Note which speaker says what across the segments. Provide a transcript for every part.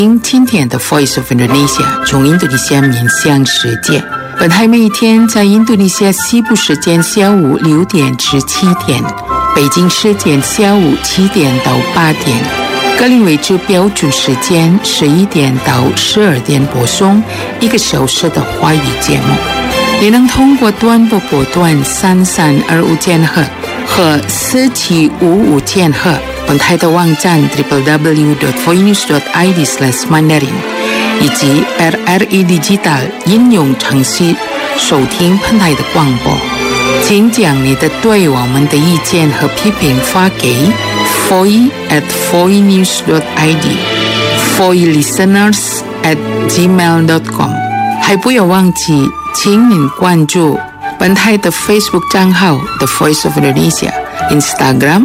Speaker 1: 听今天的 Voice of Indonesia 从印度尼西亚面向世界。本台每天在印度尼西亚西部时间下午6点至7点，北京时间下午7点到8点，格林威治标准时间11点到12点播送1个小时的华语节目。也能通过短波波段3325千赫和4755千赫，本台的网站 www.voinews.id/mandarin 以及 RRI Digital 应用程序收听本台的广播。请将你的对我们的意见和批评发给 foi@voinews.id foilisteners@gmail.com。 还不要忘记请您关注本台的 Facebook 账号 The Voice of Indonesia， Instagram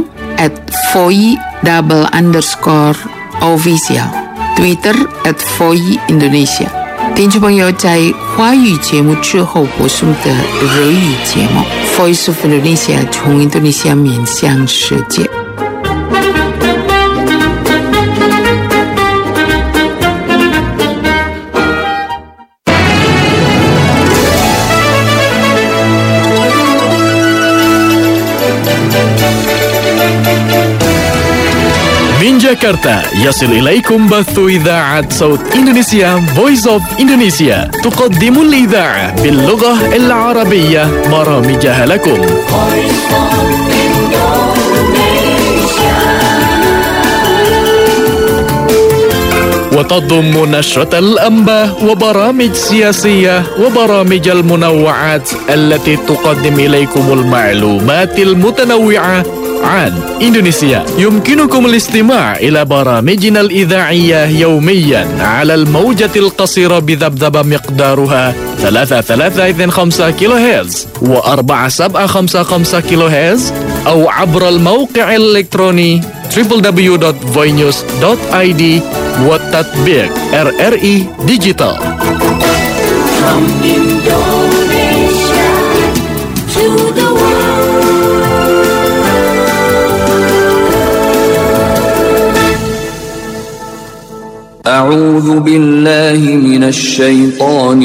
Speaker 1: @foi_official， Twitter @foi_indonesia。 听众朋友，在华语节目之后播送的日语节目 Voice of Indonesia 从印度尼西亚面向世界。
Speaker 2: جاكرتا يصل إليكم بث إذاعة صوت إندونيسيا Voice of Indonesia، تقدم الإذاعة باللغة العربية برامجها لكم. وتضم نشرة الأنباء وبرامج سياسية وبرامج المنوعات التي تقدم إليكم المعلومات المتنوعة عن إندونيسيا. يمكنكم الاستماع إلى برامجنا الإذاعية يوميا على الموجة القصيرة بذبذبة مقدارها 3325 كيلو هرتز و4755 كيلو هرتز، أو عبر الموقع الإلكتروني www.voinews.id والتطبيق RRI Digital. From Indonesia to the
Speaker 3: أعوذ بالله من الشيطان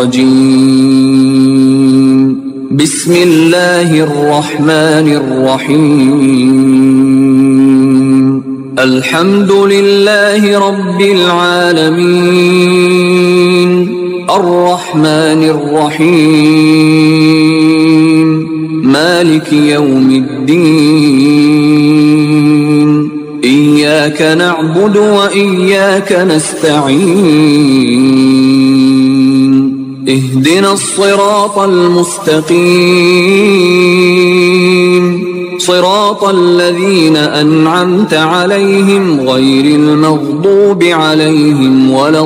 Speaker 3: الرجيم. بسم الله الرحمن الرحيم. الحمد لله رب العالمين الرحمن الرحيم مالك يوم الدين إياك نعبد وإياك نستعين اهدنا الصراط المستقيم صراط الذين أنعمت عليهم غير المغضوب عليهم ولا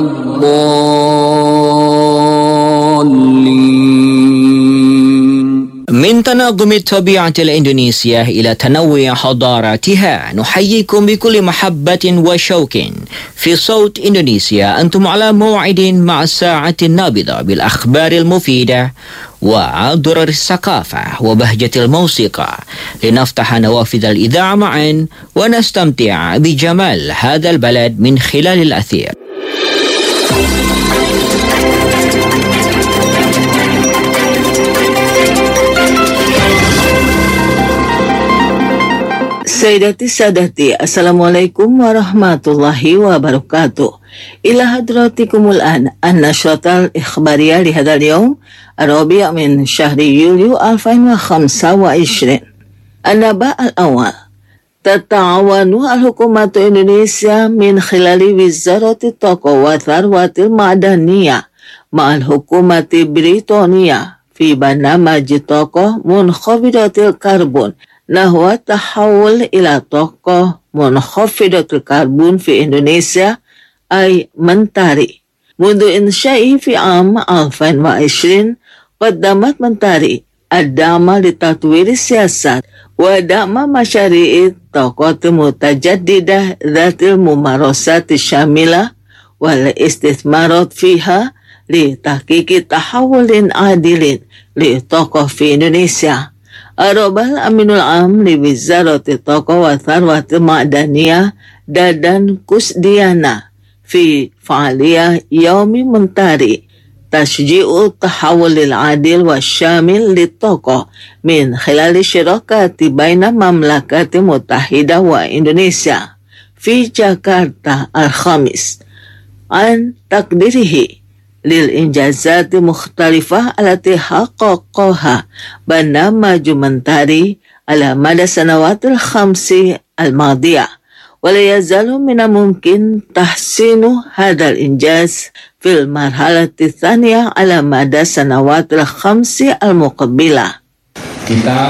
Speaker 3: الضالين.
Speaker 4: من تناغم الطبيعة الإندونيسية إلى تنوع حضاراتها، نحييكم بكل محبة وشوق في صوت إندونيسيا. أنتم على موعد مع الساعة النابضة بالأخبار المفيدة وضرر الثقافة وبهجة الموسيقى، لنفتح نوافذ الإذاعة معا ونستمتع بجمال هذا البلد من خلال الأثير.
Speaker 5: Sayyidati Sadati, Assalamualaikum warahmatullahi wabarakatuh. Ila hadratikumul an-nashratal ikhbariyah li hadal yawm Arabi' min syahri Yulyu 2025. An-naba' al-awwal. Tata'awanu al-hukumatu Indonesia min khilali wizarati taqa wa tharwatil ma'daniyah ma'al hukumati Britania fi barnamaji taqa munkhaffidatil karbon nahwa tahawul ila tokoh munkhaffidatul karbon fi Indonesia ay Mentari. Mundu insyai fi am 2020 qaddamat Mentari ad-dama li tatwiri siyasat wa dama masyari'it taqat mutajaddidah dhatil mumarasat syamilah wal istithmarat fiha li tahqiqi tahawulin adilin li tokoh fi Indonesia. Arabal Aminul Am li Wizarati Taqa wa Tharwatil Ma'daniyah Dadan Kusdiana في فعالية يوم منتاري تشجيع التحول العادل والشامل للطاقة من خلال الشراكة بين المملكة المتحدة وإندونيسيا في جاكرتا الخامس عن تقديره للإنجازات المختلفة التي حققها برنامج منتاري على مدى السنوات الخمس الماضية، ولا يزال من الممكن تحسين هذا الإنجاز في المرحلة الثانية على مدى السنوات الخمس المقبلة.
Speaker 6: Kita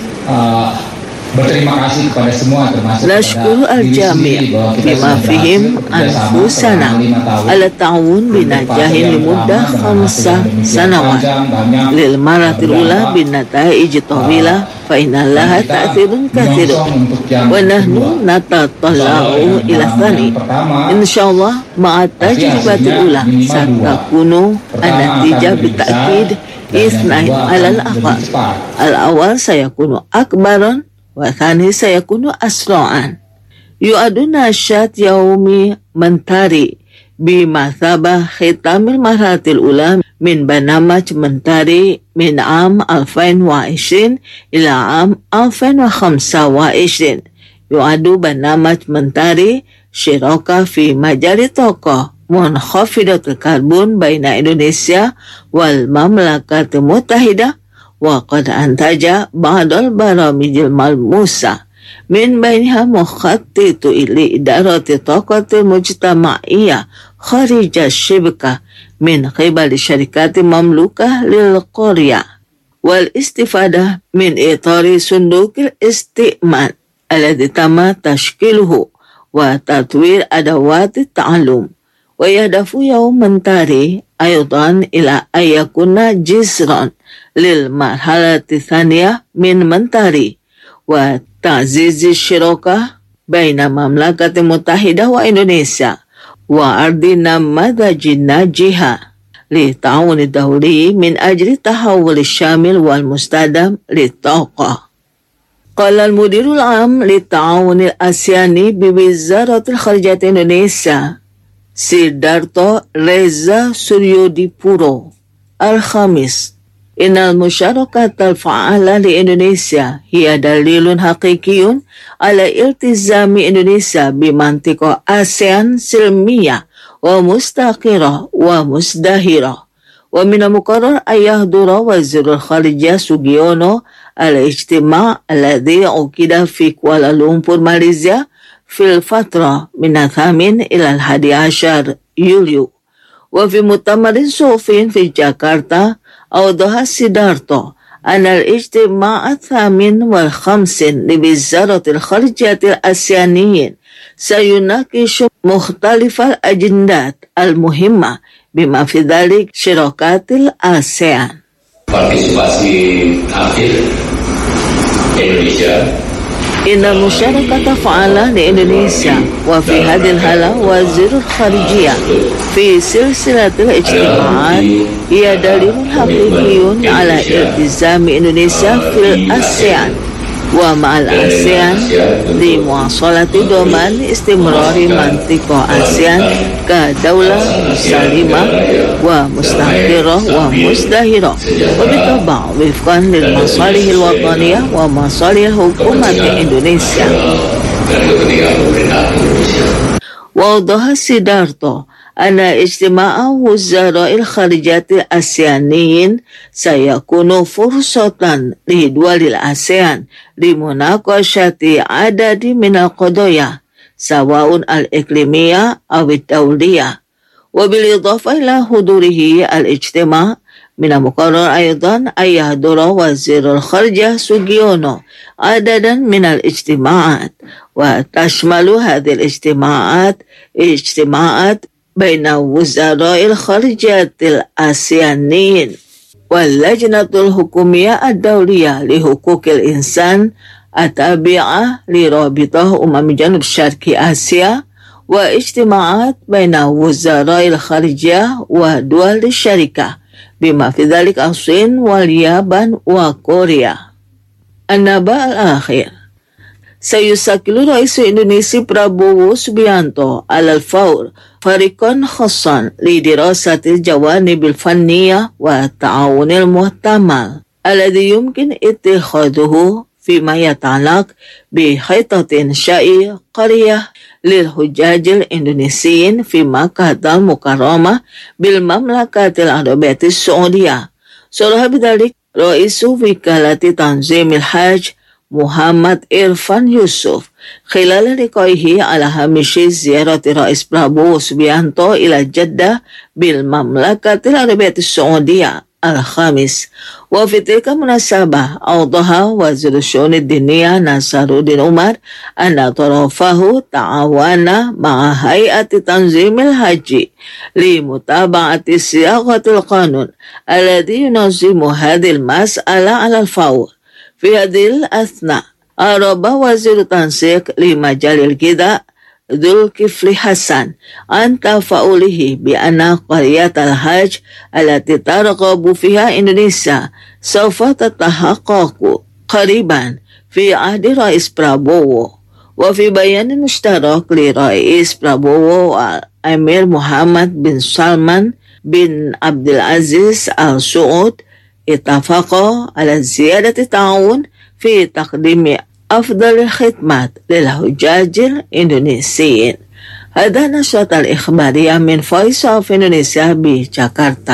Speaker 6: berterima kasih kepada semua termasuk
Speaker 5: نشكر الجميع بما فيهم أنفسنا على التعاون بنجاح لمدة 5 سنوات للمرة الأولى بالنتائج طويلة، فإن لها تأثير كثير ونحن نتطلع إلى الثاني. إن شاء الله مع التجربة الأولى ستكون النتيجة بالتأكيد 2 على الأقل. الأول سيكون أكبر والثاني سيكون أسرعا. يعد نشاط يوم منتاري بمثابة ختام المرحلة الأولى من برنامج منتاري من عام 2020 إلى عام 2025. يعد برنامج منتاري شراكة في مجال الطاقة منخفضة الكربون بين إندونيسيا والمملكة المتحدة، وقد أنتج بعض البرامج الملموسة من بينها مخطط لإدارة الطاقة المجتمعية خارج الشبكة من قبل شركات مملوكة للقرية، والاستفادة من إطار صندوق الاستئمان الذي تم تشكيله وتطوير أدوات التعلم. ويهدف يوم منتاري أيضا إلى أن يكون جسرا للمرحلة الثانية من منتاري وتعزيز الشراكة بين المملكة المتحدة وإندونيسيا وعرض نماذج ناجحة للتعاون الدولي من أجل التحول الشامل والمستدام للطاقة. قال المدير العام للتعاون الآسياني بوزارة الخارجية إندونيسيا سيدارتو ريزا سوريوديبورو الخامس إن المشاركة الفعالة لإندونيسيا هي دليل حقيقي على التزام إندونيسيا بمنطقة آسيان سلمية ومستقرة ومزدهرة. ومن المقرر أن يحضر وزير الخارجية سوغيونو الاجتماع الذي عقد في كوالالمبور ماليزيا في الفترة من 8 إلى 11 يوليو. وفي مؤتمر صحفي في جاكرتا أوضح سيدارتو أن الاجتماع 58 لوزارة الخارجية الآسيانيين سيناقش مختلف الأجندات المهمة بما في ذلك شراكات الآسيان.
Speaker 7: Partisipasi aktif Indonesia
Speaker 5: إن المشاركة فعالة لإندونيسيا وفي هذه الحالة وزير الخارجية في سلسلة الاجتماعات هي دليل حقيقي على التزام إندونيسيا في الآسيان ومع الآسيان لمواصلة ضمان استمرار منطقة آسيان كدولة سليمة ومستقرة ومزدهرة، وبالطبع وفقا للمصالح الوطنية ومصالح حكومة إندونيسيا. وأوضح سيدارتو أن اجتماع وزراء الخارجية الآسيانيين سيكون فرصة لدول الآسيان لمناقشة عدد من القضايا سواء الإقليمية أو الدولية. وبالإضافة إلى حضوره الاجتماع من المقرر أيضا أن يحضر وزير الخارجية سوغيونو عددا من الاجتماعات، وتشمل هذه الاجتماعات بين وزراء الخارجية الآسيانيين واللجنة الحكومية الدولية لحقوق الإنسان التابعة لرابطة جنوب شرق آسيا، واجتماعات بين وزراء الخارجية ودول الشركة بما في ذلك الصين واليابان وكوريا. النبأ الأخير سيسجل رئيس إندونيسيا برابوو سوبيانتو على الفور فريقا خاصا لدراسة الجوانب الفنية والتعاون المحتمل الذي يمكن اتخاذه فيما يتعلق بخطة إنشاء قرية للحجاج الإندونيسيين في مكة المكرمة بالمملكة العربية السعودية. صرح بذلك رئيس وكالة تنظيم الحج محمد إرفان يوسف خلال لقائه على هامش زيارة رئيس برابوو سوبيانتو إلى جدة بالمملكة العربية السعودية الخامس. وفي تلك المناسبة أوضح وزير الشؤون الدينية ناصر الدين عمر أن طرفه تعاون مع هيئة تنظيم الحج لمتابعة صياغة القانون الذي ينظم هذه المسألة على الفور. في هذه الأثناء أعرب وزير التنسيق لمجال الغذاء ذو الكفل حسن عن تفاؤله بأن قرية الحج التي ترغب فيها إندونيسيا سوف تتحقق قريبا في عهد رئيس برابوو. وفي بيان مشترك لرئيس برابوو والأمير محمد بن سلمان بن عبد العزيز آل سعود اتفقا على زيادة التعاون في تقديم أفضل الخدمات للحجاج الإندونيسيين. هذا نشرة الإخبارية من Voice of Indonesia بجاكرتا.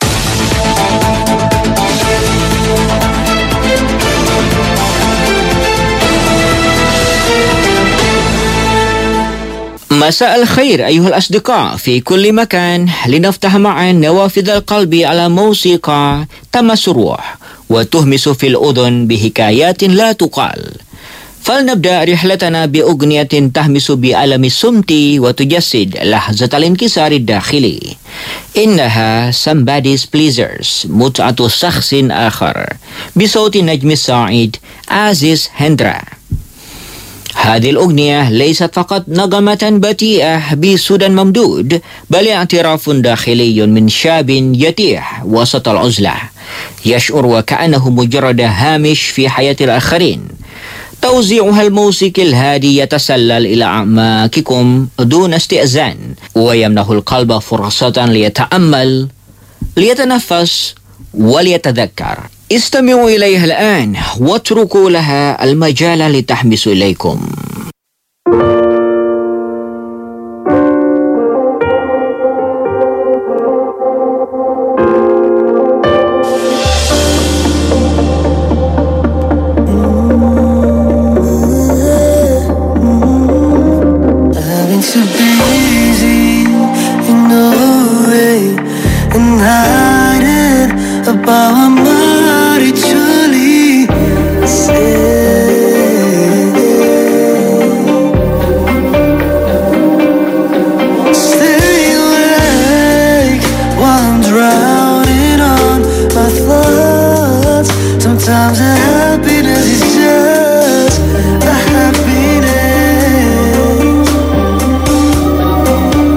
Speaker 4: مساء الخير أيها الأصدقاء في كل مكان. لنفتح معا نوافذ القلب على موسيقى تمس الروح وتهمس في الأذن بحكايات لا تقال. فلنبدأ رحلتنا بأغنية تهمس بألم الصمت وتجسد لحظة الانكسار الداخلي. إنها Somebody's Pleasures، متعة شخص آخر، بصوت النجم الصاعد عزيز هندرا. هذه الأغنية ليست فقط نغمة بطيئة بصدى ممدود، بل اعتراف داخلي من شاب يتيح وسط العزلة، يشعر وكأنه مجرد هامش في حياة الآخرين. توزيعها الموسيقي الهادي يتسلل إلى أعماقكم دون استئذان، ويمنح القلب فرصة ليتأمل، ليتنفس وليتذكر. استمعوا إليها الآن واتركوا لها المجال لتحمس إليكم.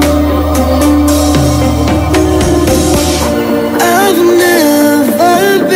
Speaker 8: I've never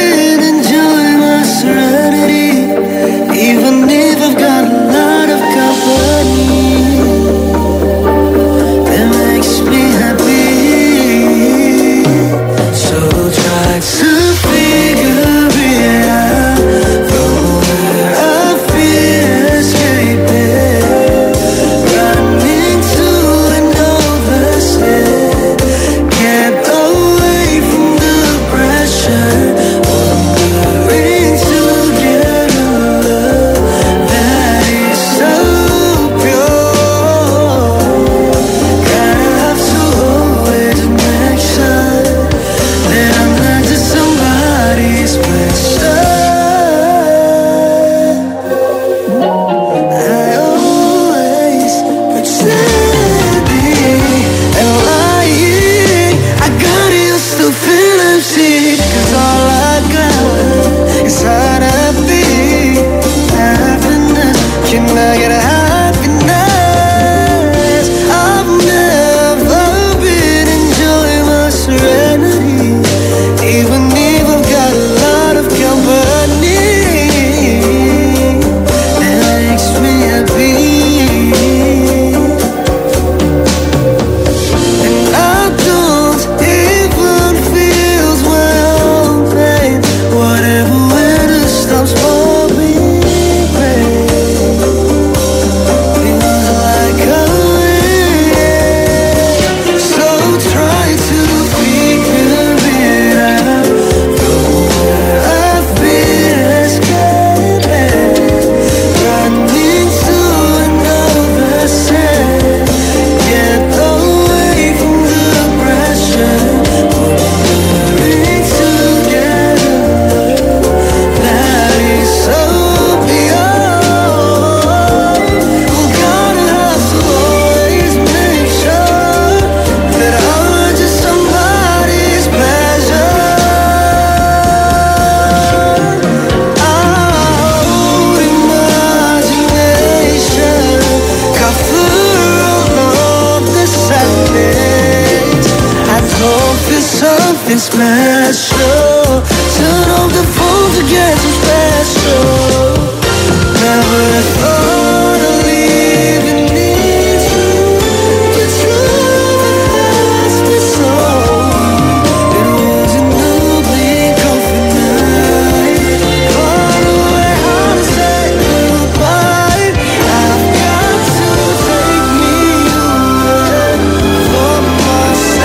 Speaker 8: something special. Turn off the phone to get so special. Never thought of leaving needs you, but true has me so. It was an ugly coffee night. Far away, how to say goodbye. I've got to take me away from my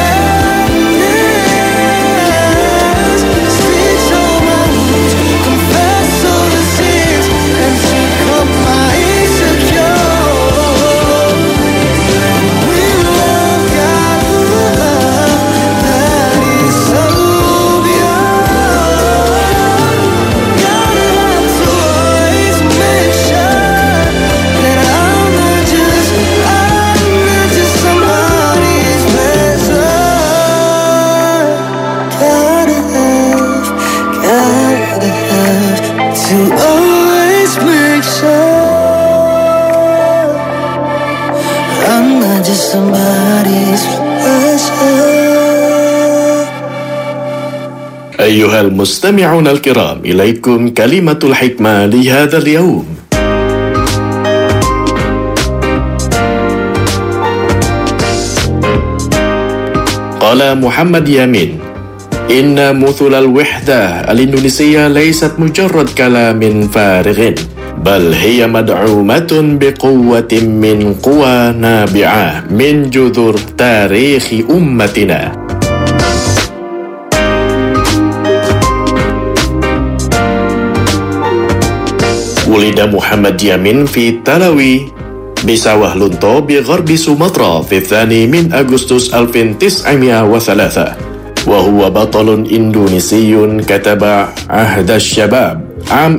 Speaker 8: sadness. Stitch all my wounds, confess all the sins, and take up my insecure. We love got the love that is so beyond. Gotta have to always make sure that I'm not just somebody's pleasure. Gotta have to always make sure I'm not just somebody's pleasure.
Speaker 2: أيها المستمعون الكرام، إليكم كلمة الحكمة لهذا اليوم. قال محمد يامين: إن مثل الوحدة الإندونيسية ليست مجرد كلام فارغ، بل هي مدعومة بقوة من قوى نابعة من جذور تاريخ أمتنا. ولد محمد يامين في تلاوي بساوة لونتو بغرب سومطرة في 2 أغسطس 1903، وهو بطل إندونيسي كتب عهد الشباب عام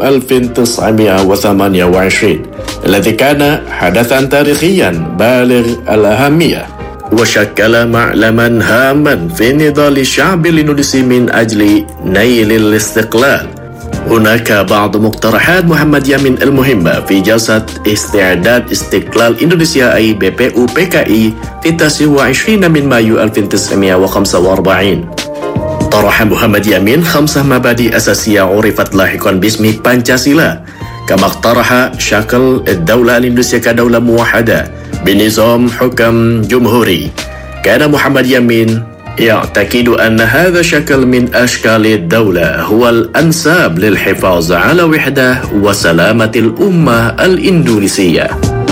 Speaker 2: 1928 الذي كان حدثا تاريخيا بالغ الأهمية، وشكل معلما هاما في نضال الشعب الإندونيسي من أجل نيل الاستقلال. هناك بعض مقترحات محمد يامين المهمة في جلسة استعداد استقلال إندونيسيا أي BPUPKI في 29 من مايو 1945. طرح محمد يامين 5 مبادئ أساسية عرفت لاحقا باسم بانشاسيلا، كما اقترح شكل الدولة الإندونيسية كدولة موحدة بنظام حكم جمهوري. كان محمد يامين يعتقد أن هذا شكل من أشكال الدولة هو الأنسب للحفاظ على وحدة وسلامة الأمة الإندونيسية.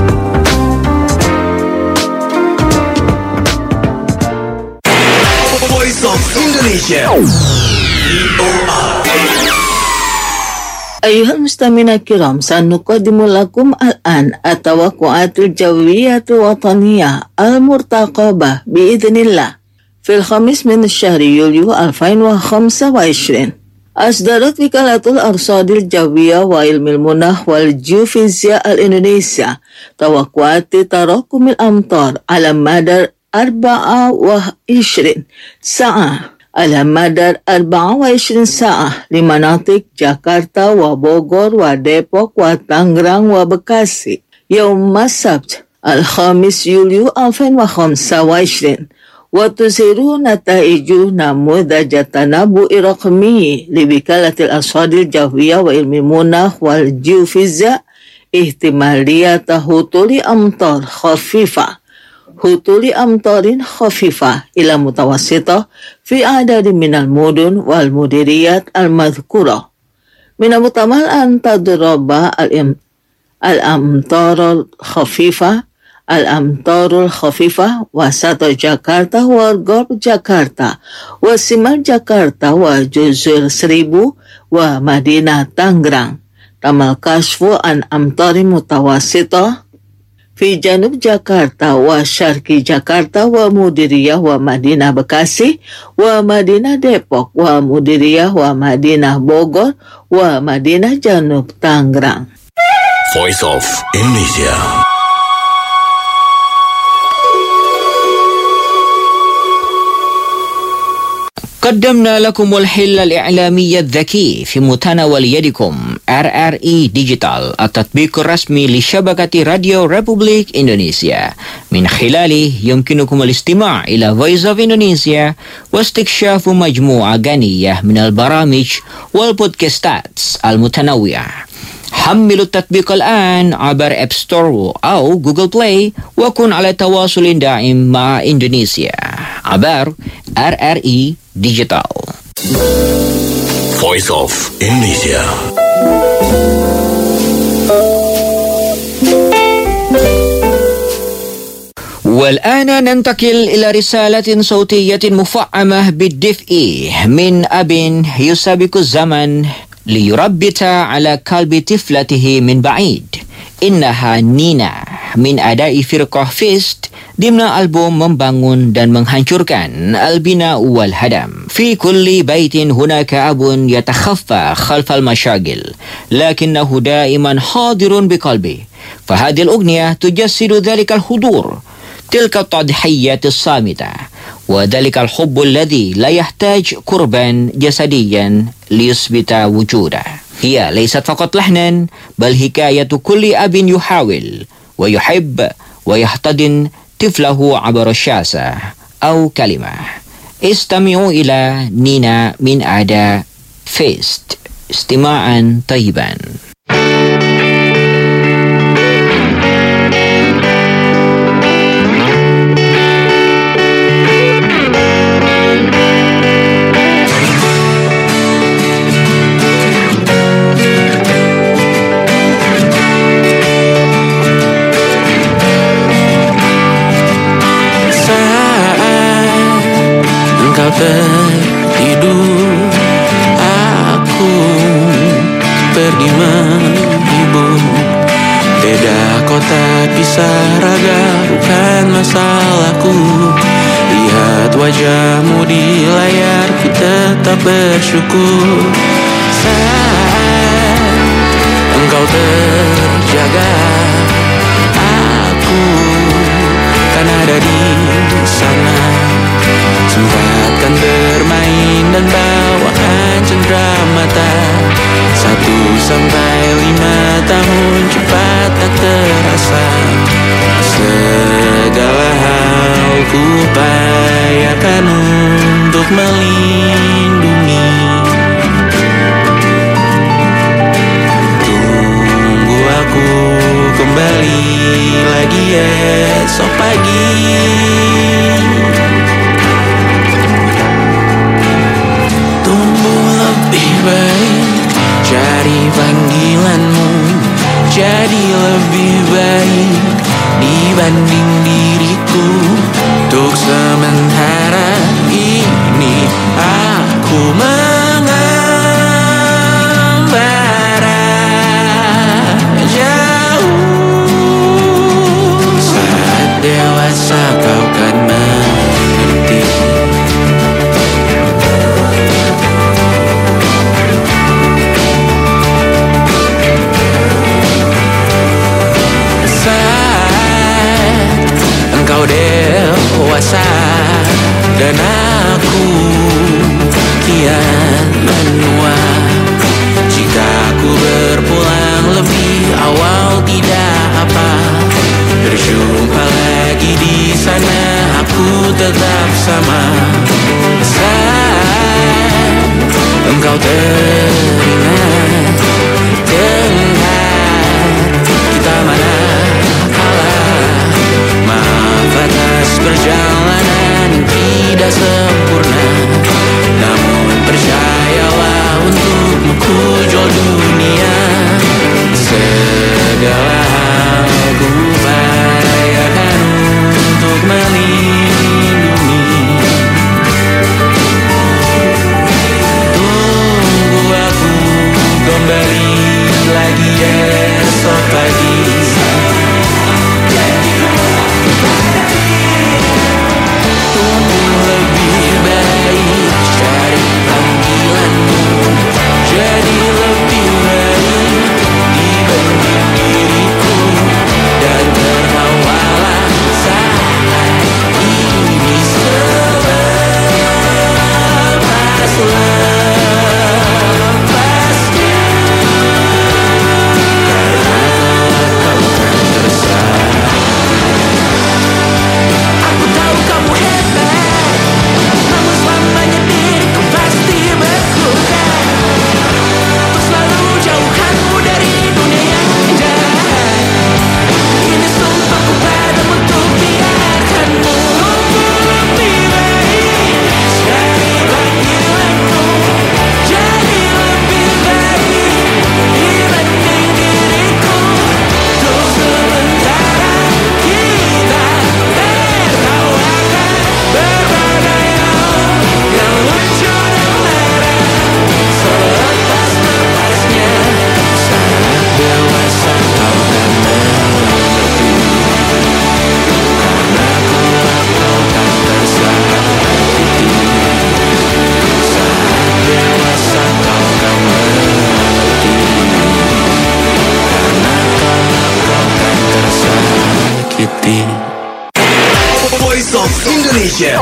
Speaker 8: Voice of Indonesia.
Speaker 5: أيها المستمعين الكرام، سنقدم لكم الآن التوقعات الجوية الوطنية المرتقبة بإذن الله. في 5 من الشهر يوليو 2025 أصدرت وكالة الأرصاد الجوية وعلم المناخ والجيوفيزياء الإندونيسيا توقعات تراكم الأمطار على مدار 24 ساعة لمناطق جاكرتا وبوغور وديبوك وتانغران وبكاسي. يوم السبت 5 يوليو 2025 وتظهر نتائج نموذج التنبؤ الرقمي لوكالة الأرصاد الجوية وعلم المناخ والجيوفيزياء احتمالية هطول أمطار خفيفة إلى متوسطة في عدد من المدن والمديريات المذكورة. من المحتمل أن تضرب الأمطار الخفيفة وسط جاكرتا وغرب جاكرتا وشمال جاكرتا وجزر سريبو ومدينة تانغران. تم الكشف عن أمطار متوسطة في جنوب جاكرتا وشرق جاكرتا ومديرية ومدينة بكاسي ومدينة ديبوك ومديرية ومدينة بوغور ومدينة جنوب تانغران.
Speaker 9: Voice of Indonesia.
Speaker 4: قدمنا لكم الحل الإعلامي الذكي في متناول يدكم RRI ديجيتال التطبيق الرسمي لشبكة راديو ريبوبليك إندونيسيا من خلاله يمكنكم الاستماع إلى Voice of Indonesia واستكشاف مجموعة غنية من البرامج والبودكاستات المتنوعة. حملوا التطبيق الآن عبر أب ستور أو جوجل بلاي وكن على تواصل دائم مع إندونيسيا عبر RRI ديجيتال.
Speaker 9: Voice of Indonesia.
Speaker 4: والآن ننتقل إلى رسالة صوتية مفعمة بالدفء من أب يسابق الزمن ليربط على قلب طفلته من بعيد. إنها نينا من أداء فرقة فيست ضمن ألبوم membangun dan menghancurkan البناء والهدم. في كل بيت هناك أب يتخفى خلف المشاغل لكنه دائما حاضر بقلبه. فهذه الأغنية تجسد ذلك الحضور، تلك التضحيات الصامتة، وذلك الحب الذي لا يحتاج قربا جسديا ليثبت وجوده. هي ليست فقط لحنا بل حكاية كل أب يحاول ويحب ويحتضن طفله عبر الشاشة أو كلمة. استمعوا إلى نينا من أداء فيست. استماعا طيبا.
Speaker 10: Tertidur, aku pergi menghibur. Beda kota pisah raga bukan masalahku. Lihat wajahmu di layar, ku tetap bersyukur. Saat engkau terjaga, aku kan ada di sana. Sempatkan bermain dan bawaan cenderamata. 1-5 tahun cepat tak terasa. Segala hal ku upayakan untuk melindungi. Tunggu aku kembali lagi esok pagi. Baik, cari panggilanmu jadi lebih baik dibanding diriku. Untuk sementara ini aku mengembara jauh. Saat dewasa kau kan mengerti. Engkau dewasa dan aku kian menua. Jika aku berpulang lebih awal tidak apa. Berjumpa lagi di sana, aku tetap sama. Saat engkau teringat tengah kita mana atas perjalanan tidak sempurna, namun percayalah untukmu ku jual dunia. Segala hal ku upayakan untuk melindungi. Tunggu aku kembali lagi esok pagi. Lebih
Speaker 9: Indonesia.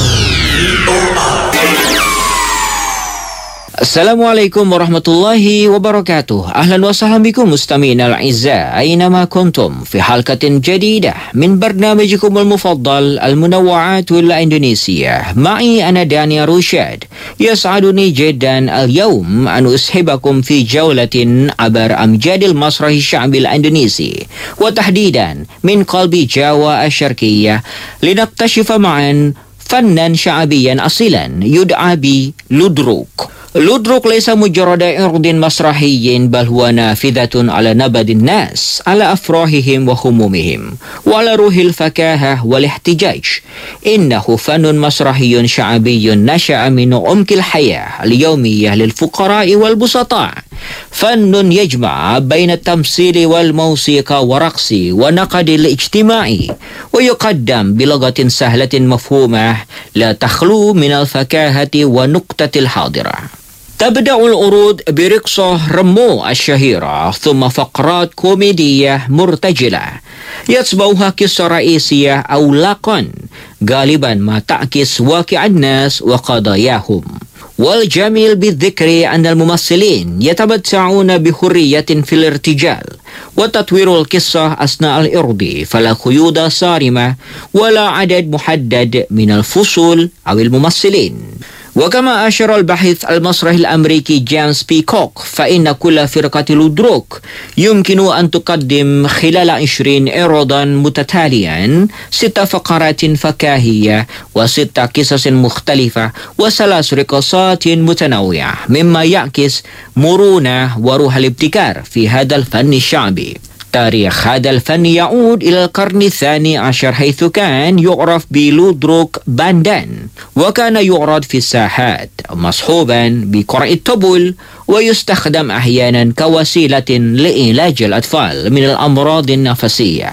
Speaker 4: Assalamualaikum warahmatullahi wabarakatuh. Ahlan wa sahlan bikum mustami'ina al-'izzah aynama kuntum fi halqatin jadidah min barnamijikum al-mufaddal al-munawwa'at al-Indonesia. Ma'i ana Dania Rushad. Yas'aduni jiddan al-yawm an ushibakum fi jawlatin abar amjadil masrahi sya'bil Indonesi wa tahdidan min qalbi Jawa asy-syarqiyyah linaktashifa ma'an fannan sya'biyan asilan yud'a bi Ludruk. Ludruk laysa mujarrada irdin masrahiyyin bal huwa nafidatun ala nabadin nas ala afrahihim wa humumihim wa ala ruhil fakahah wal ihtijaj. Innahu fanun masrahiyyun sya'biyyun nasha'a min umkil hayah al-yawmiyyah lil fuqara'i wal busata'. Fannun yajma' baina at-tamsili wal mawsiqa wa raqsi wa naqdil ijtima'i wa yuqaddam bilughatin sahlatin mafhumah la takhlu min al-fakahati wa nuqtatil hadirah. تبدأ العروض برقصة رمو الشهيرة ثم فقرات كوميدية مرتجلة يتبعها قصة رئيسية أو لقن غالبا ما تعكس واقع الناس وقضاياهم. والجميل بالذكر أن الممثلين يتمتعون بحرية في الارتجال وتطوير القصة أثناء العرض فلا قيود صارمة ولا عدد محدد من الفصول أو الممثلين. وكما أشار الباحث المسرحي الأمريكي جيمس بيكوك فإن كل فرقة لودروك يمكن أن تقدم خلال 20 عرضا متتاليا 6 فقرات فكاهية و6 قصص مختلفة و3 رقصات متنوعة مما يعكس مرونة وروح الابتكار في هذا الفن الشعبي. تاريخ هذا الفن يعود إلى القرن الثاني عشر حيث كان يعرف بلودروك باندان وكان يعرض في الساحات مصحوبا بقرع الطبول ويستخدم أحيانا كوسيلة لعلاج الأطفال من الأمراض النفسية.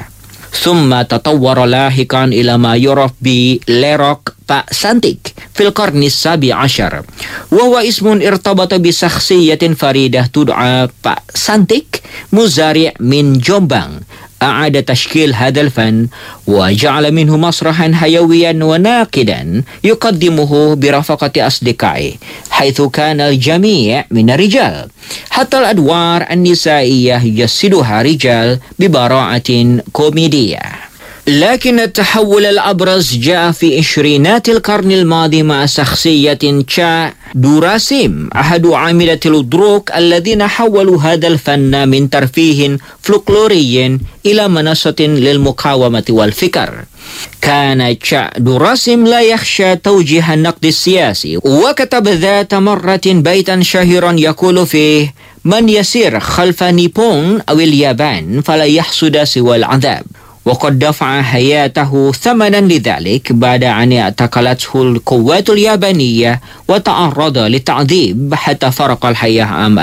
Speaker 4: ثم تطور لاحقا إلى ما يعرف بليروك Pak Santik في القرن السابع عشر وهو اسم ارتبط بشخصية فريدة تدعى Pak Santik مزارع من جومبانغ. أعاد تشكيل هذا الفن وجعل منه مسرحا حيويا وناقدا يقدمه برفقة أصدقائه حيث كان الجميع من الرجال حتى الأدوار النسائية يجسدها رجال ببراعة كوميدية. لكن التحول الأبرز جاء في عشرينات القرن الماضي مع شخصية تشا دوراسيم أحد عاملة لودروك الذين حولوا هذا الفن من ترفيه فلكلوري إلى منصة للمقاومة والفكر. كان تشا دوراسيم لا يخشى توجيه النقد السياسي وكتب ذات مرة بيتا شهيرا يقول فيه: من يسير خلف نيبون أو اليابان فلا يحصد سوى العذاب. وقد دفع حياته ثمنا لذلك بعد أن اعتقلته القوات اليابانية وتعرض للتعذيب حتى فرق الحياة عام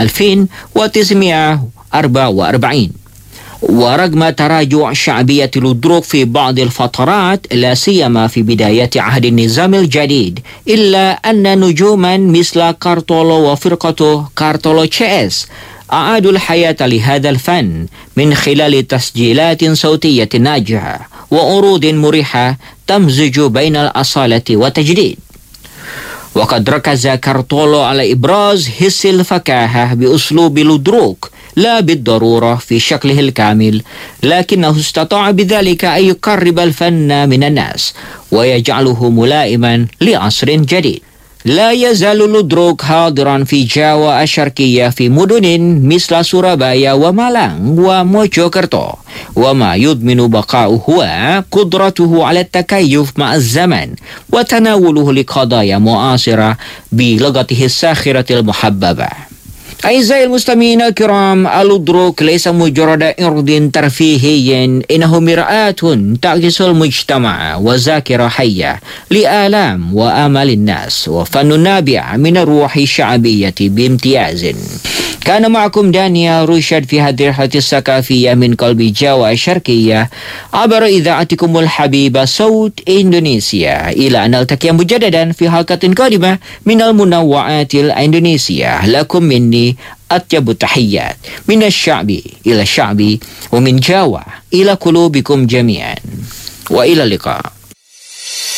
Speaker 4: 1944. ورغم تراجع شعبية لودروك في بعض الفترات لا سيما في بداية عهد النظام الجديد إلا أن نجوما مثل كارتولو وفرقته كارتولو تشيس أعادوا الحياة لهذا الفن من خلال تسجيلات صوتية ناجحة وعروض مريحة تمزج بين الأصالة والتجديد. وقد ركز كارتولو على إبراز حس الفكاهة بأسلوب لودروك لا بالضرورة في شكله الكامل، لكنه استطاع بذلك أن يقرب الفن من الناس ويجعله ملائما لعصر جديد. لا يزال لودروك حاضرا في جاوا الشرقية في مدن مثل سورابايا ومالانغ وموجوكرتو، وما يضمن بقاؤه هو قدرته على التكيف مع الزمن وتناوله لقضايا معاصرة بلغته الساخرة المحببة. أعزائي المستمعين الكرام، لودروك ليس مجرد عرض ترفيهي، إنه مرآة تعكس المجتمع وذاكرة حية لآلام وآمال الناس وفن نابع من الروح الشعبية بامتياز. كان معكم دانيا روشد في هذه الرحلة الثقافية من قلب جاوا الشرقية عبر إذاعتكم الحبيبة صوت إندونيسيا. إلى أن نلتقي مجددا في حلقة قادمة من المنوعات الإندونيسية. لكم مني أطيب التحيات من الشعب إلى الشعب ومن جاوا إلى قلوبكم جميعا، وإلى اللقاء.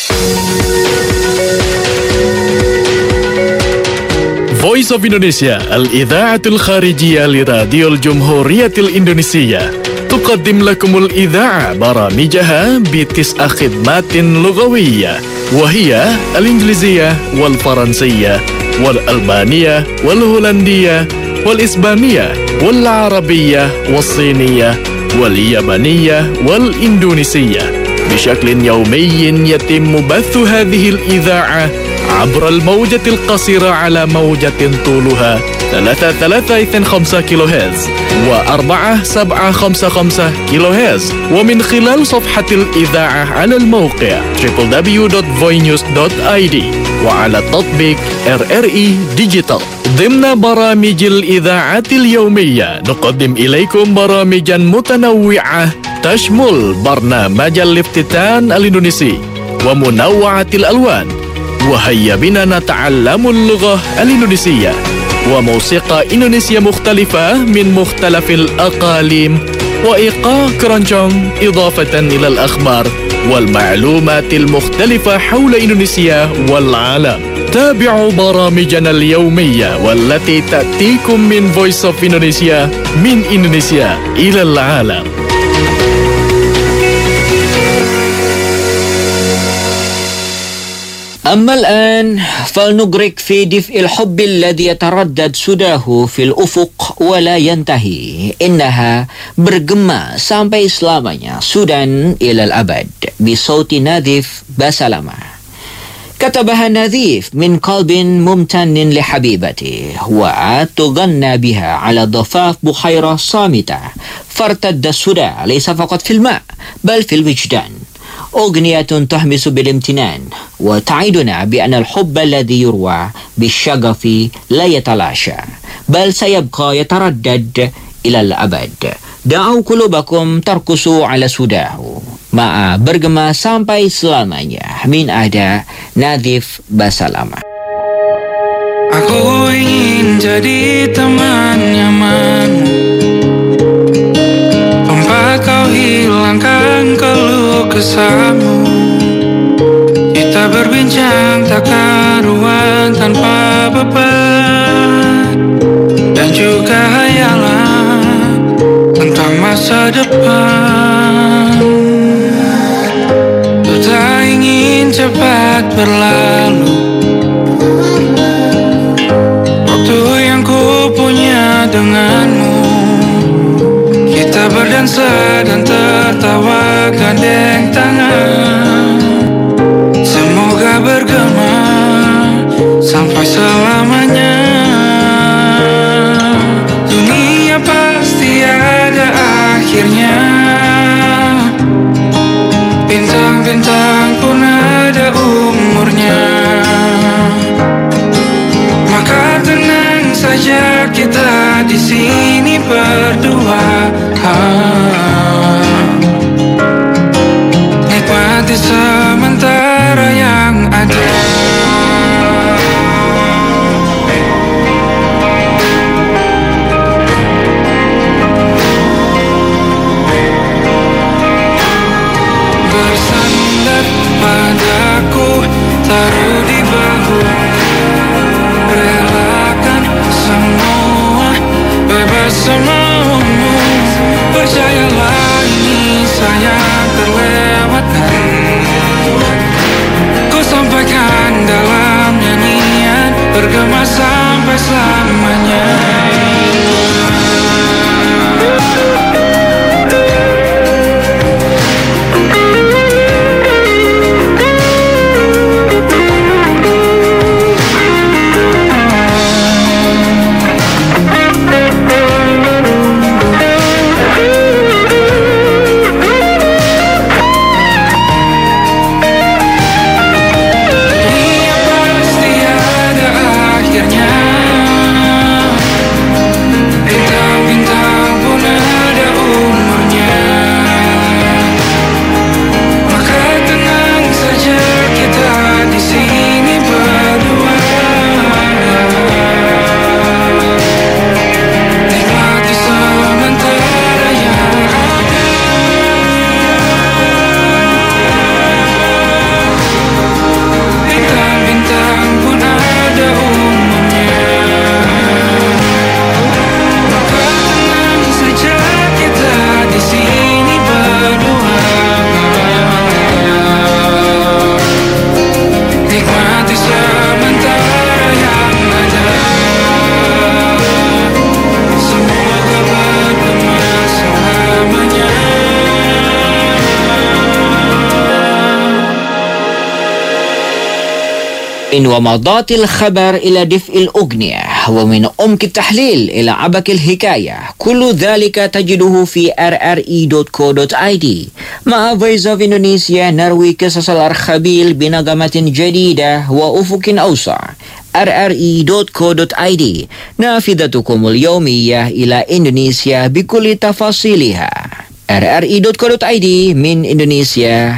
Speaker 2: Voice of Indonesia, الإذاعة الخارجية لراديو الجمهورية الإندونيسية، تقدم لكم الإذاعة برامجها ب9 خدمات لغوية، وهي الإنجليزية والفرنسية والألبانية والهولندية والإسبانية والعربية والصينية واليابانية والإندونيسية. بشكل يومي يتم بث هذه الإذاعة عبر الموجة القصيرة على موجة طولها 3.325 كيلو هرتز و4.755 كيلو هرتز، ومن خلال صفحة الإذاعة على الموقع www.voinews.id وعلى تطبيق RRI Digital. ضمن برامج الإذاعة اليومية نقدم إليكم برامجا متنوعة تشمل برنامج الافتتان الإندونيسي ومنوعة الألوان، وهيا بنا نتعلم اللغة الإندونيسية، وموسيقى إندونيسية مختلفة من مختلف الأقاليم، وإيقاع كرونجونج، إضافة إلى الأخبار والمعلومات المختلفة حول إندونيسيا والعالم. تابعوا برامجنا اليومية والتي تأتيكم من Voice of Indonesia، من إندونيسيا إلى العالم.
Speaker 4: أما الآن فلنغرق في دفء الحب الذي يتردد سداه في الأفق ولا ينتهي. إنها bergema sampai selamanya Sudan إلى الأبد بصوت ناذف بسلامة. كتبها ناذف من قلب ممتن لحبيبته وتغنى بها على ضفاف بحيرة صامتة، فارتد الصداع ليس فقط في الماء بل في الوجدان. أغنية تهمس بالامتنان وتعيدنا بأن الحب الذي يروى بالشغف لا يتلاشى بل سيبقى يتردد إلى الأبد. دعوا قلوبكم ترقصوا على سداه مع bergema sampai selamanya min ada Nathif Basalamah.
Speaker 11: Aku ingin jadi teman nyamanmu, tempat kau hilangkan keluh kesahmu. Kita berbincang tak karuan tanpa beban, dan juga hayalan tentang masa depan. Ku tak ingin cepat berlalu waktu yang ku punya denganmu. Kita berdansa dan tertawa gandeng tangan, semoga bergema sampai selamanya. Dunia pasti ada akhirnya, bintang-bintang pun ada umurnya. Maka tenang saja kita di sini berdua, nikmati sementara yang ada. Bersandar padaku, taruh di bahu, relakan semua, bebas semaumu. Percayalah ini sayang terlewatkan, ku sampaikan dalam nyanyian, bergema sampai selamanya.
Speaker 4: من ومضات الخبر إلى دفء الأغنية، ومن عمق التحليل إلى عبق الحكاية، كل ذلك تجده في rri.co.id. مع Voice of Indonesia نروي قصص الأرخبيل بنغمة جديدة وأفق أوسع. rri.co.id نافذتكم اليومية إلى إندونيسيا بكل تفاصيلها. rri.co.id من إندونيسيا.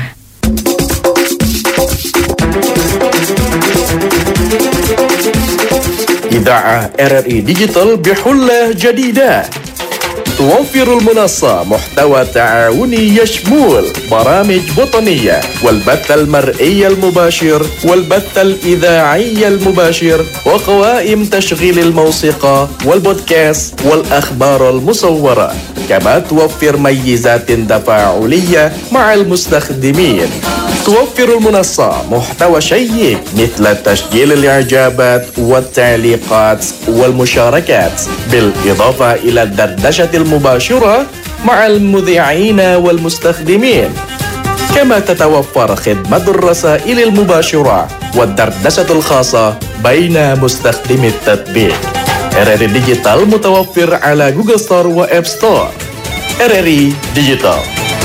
Speaker 2: إذاعة RRI ديجيتال بحلة جديدة. توفر المنصة محتوى تعاوني يشمل برامج وطنية والبث المرئي المباشر والبث الإذاعي المباشر وقوائم تشغيل الموسيقى والبودكاست والأخبار المصورة. كما توفر ميزات تفاعلية مع المستخدمين. توفر المنصة محتوى شيق مثل تسجيل الإعجابات والتعليقات والمشاركات، بالإضافة إلى الدردشة المباشرة مع المذيعين والمستخدمين. كما تتوفر خدمة الرسائل المباشرة والدردشة الخاصة بين مستخدمي التطبيق. RRI ديجيتال متوفر على جوجل ستور وآب ستور. RRI ديجيتال.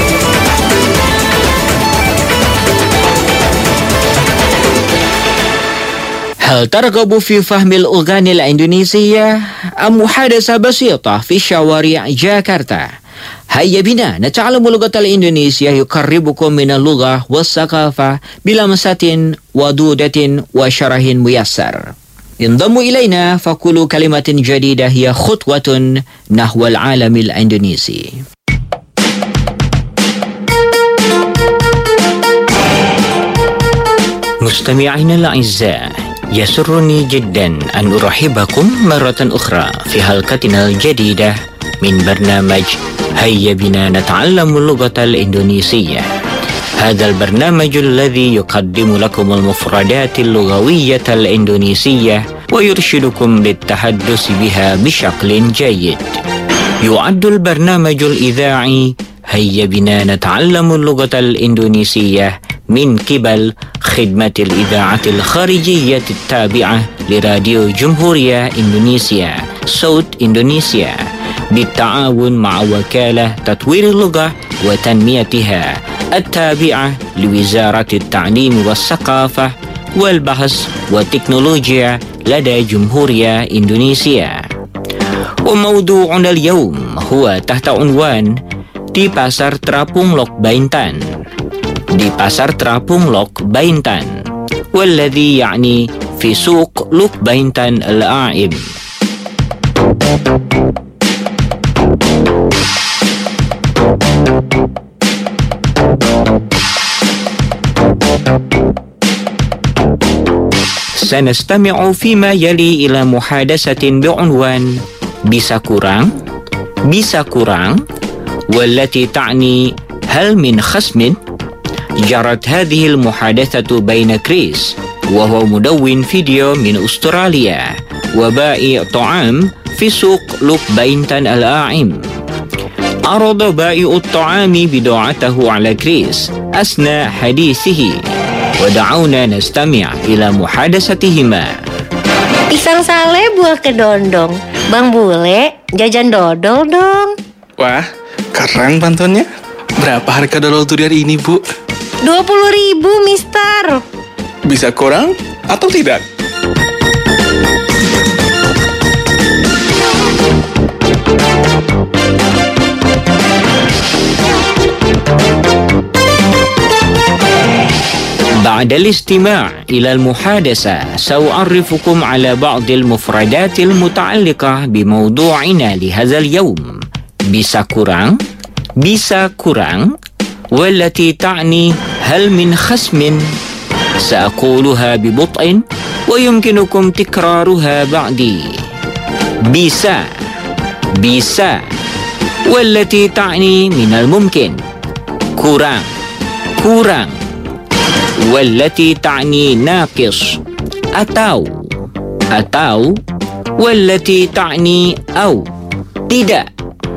Speaker 4: هل ترغب في فهم الأغاني الإندونيسية أم محادثة بسيطة في شوارع جاكرتا؟ هيا بنا نتعلم اللغة الإندونيسية يقربكم من اللغة والثقافة بلمسة ودودة وشرح ميسر. انضموا إلينا فكل كلمة جديدة هي خطوة نحو العالم الإندونيسي. مستمعينا الأعزاء، يسرني جدا أن أرحبكم مرة أخرى في حلقتنا الجديدة من برنامج هيا بنا نتعلم اللغة الإندونيسية. هذا البرنامج الذي يقدم لكم المفردات اللغوية الإندونيسية ويرشدكم للتحدث بها بشكل جيد. يعد البرنامج الإذاعي هيا بنا نتعلم اللغة الإندونيسية من قبل خدمة الإذاعة الخارجية التابعة لراديو جمهورية إندونيسيا صوت إندونيسيا بالتعاون مع وكالة تطوير اللغة وتنميتها التابعة لوزارة التعليم والثقافة والبحث والتكنولوجيا لدى جمهورية إندونيسيا. وموضوعنا اليوم هو تحت عنوان di Pasar Terapung Lok Baintan. di Pasar Terapung Lok Baintan والذي يعني في سوق لوك باينتان الأعيم. سنستمع فيما يلي إلى محادثة بعنوان bisa kurang والتي تعني هل من خصم. جرت هذه المحادثة بين كريس وهو مدون فيديو من أستراليا وبائع طعام في سوق لوك باينتان الأعيم. عرض بائع الطعام بضاعته على كريس أثناء حديثه، ودعونا نستمع إلى محادثتهما.
Speaker 12: Pisang sale buah kedondong. Bang Bule, jajan dodol dong.
Speaker 13: Wah, keren pantunnya. Berapa harga dodol durian ini, Bu?
Speaker 12: 20.000, Mister.
Speaker 13: Bisa kurang atau tidak?
Speaker 4: بعد الاستماع إلى المحادثة سأعرفكم على بعض المفردات المتعلقة بموضوعنا لهذا اليوم. bisa kurang والتي تعني هل من خصم. سأقولها ببطء ويمكنكم تكرارها بعدي. bisa والتي تعني من الممكن. kurang والتي تعني ناقص. atau والتي تعني أو. tidak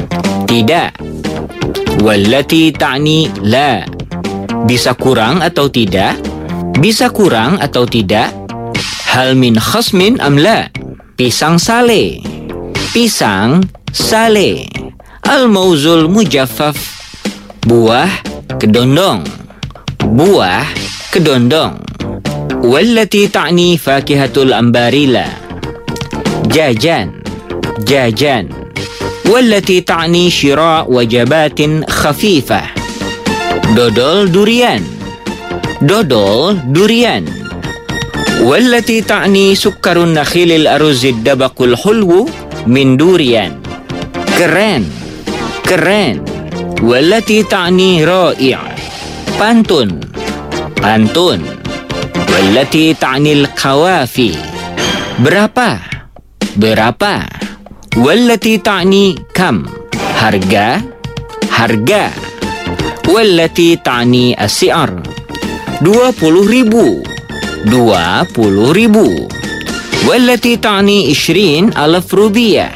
Speaker 4: والتي تعني لا. bisa kurang atau tidak Hal min khasmin am la? Pisang sale. Pisang sale. Al-mauzul mujaffaf. Buah kedondong. Buah kedondong. Wallati ta'ni fakihatul ambarila. Jajan. Jajan. Wallati ta'ni syira' wajabatin khafifah. Dodol durian. Dodol durian. Wallati ta'ni sukkarun nakhilil aruzid dabakul hulwu min durian. Keren. Keren. Wallati ta'ni ra'i'. Pantun. Pantun. Wallati ta'ni al-qawafi. Berapa? Berapa? Wallati ta'ni kam. Harga. Harga. Wallati ta'ni as-si'ar. 20,000. 20,000. Wallati ta'ni 20,000 rupiah.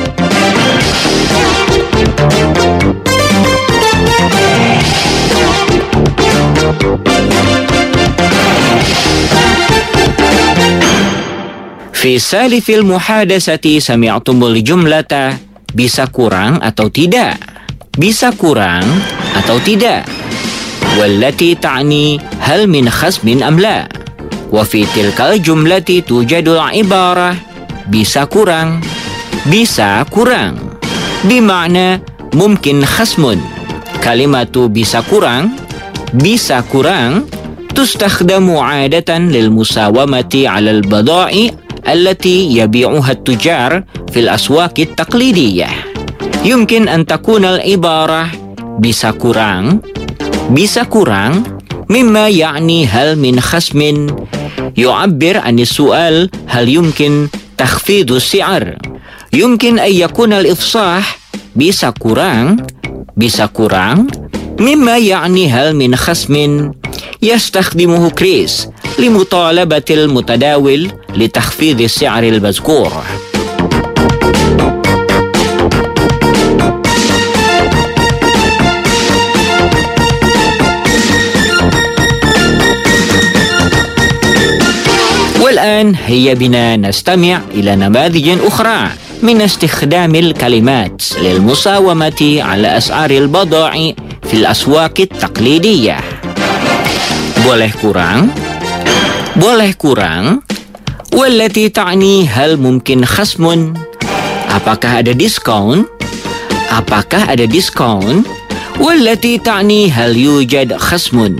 Speaker 4: Fi salifil muhadasati sami'tumul jumlata. Bisa kurang atau tidak? Bisa kurang atau tidak? Wallati ta'ni hal min khasmin am la? Wa fi tilkal jumlati tujadul ibarah bisa kurang. Bisa kurang bima'na mumkin khasmun. Kalimatu bisa kurang. Bisa kurang tustakhdamu 'adatan lil musawamati 'ala al bada'i allati yabi'uha at-tujar fil aswaq at-taqlidiyah. Yumkin an takuna al-ibarah bisa kurang. Bisa kurang mimma ya'ni hal min khasmin yu'abbir 'an as-su'al hal yumkin takhfidu as-si'ar. Yumkin an yakuna al-ifsah bisa kurang. Bisa kurang mimma ya'ni hal min khasmin yastakhdimuhu Chris limutalabatil mutadawil litakhfidhi as-si'ar al-mazkur. والآن هيا بنا نستمع إلى نماذج أخرى من استخدام الكلمات للمساومة على أسعار البضائع في الأسواق التقليدية. Boleh kurang? Boleh kurang? Wallati ta'ni hal mungkin khasmun. Apakah ada diskon? Apakah ada diskon? Wallati ta'ni hal yujad khasmun.